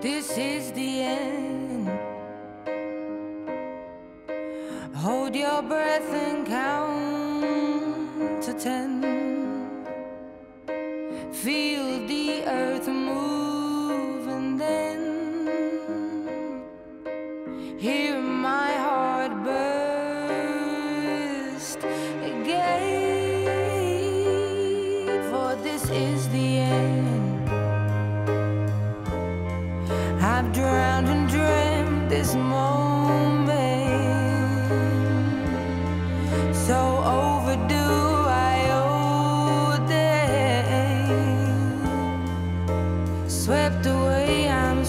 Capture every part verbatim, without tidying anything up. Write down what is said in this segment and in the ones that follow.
This is the end. Hold your breath and count to ten. Feel the earth move and then hear my heart burst again. For this is the end. I've drowned and dreamt this moment, so overdue I owe them. Swept away, I'm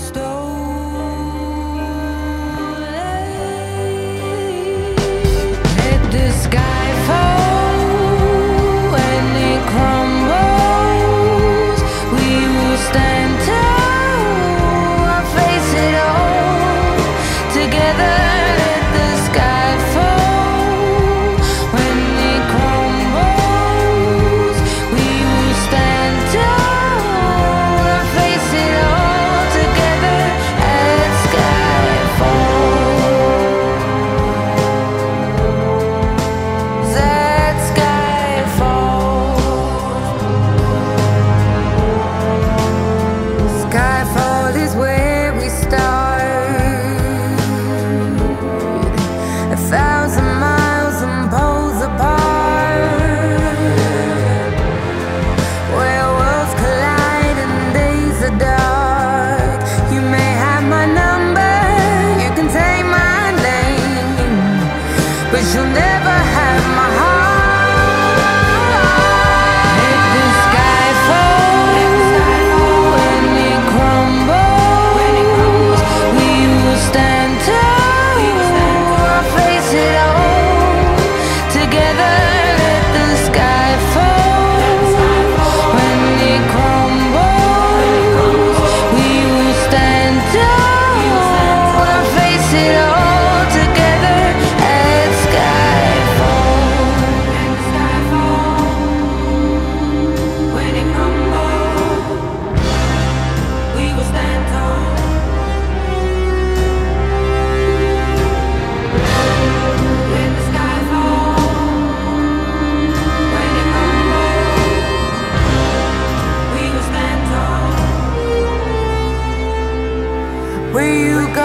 stolen. Let the sky fall when it crumbles. We will stand tall. But you'll never have my heart. Let the sky fall when it crumbles. We will stand tall. I'll face it all together. Let the sky fall when it crumbles. We will stand tall. I'll face it all. Where you go?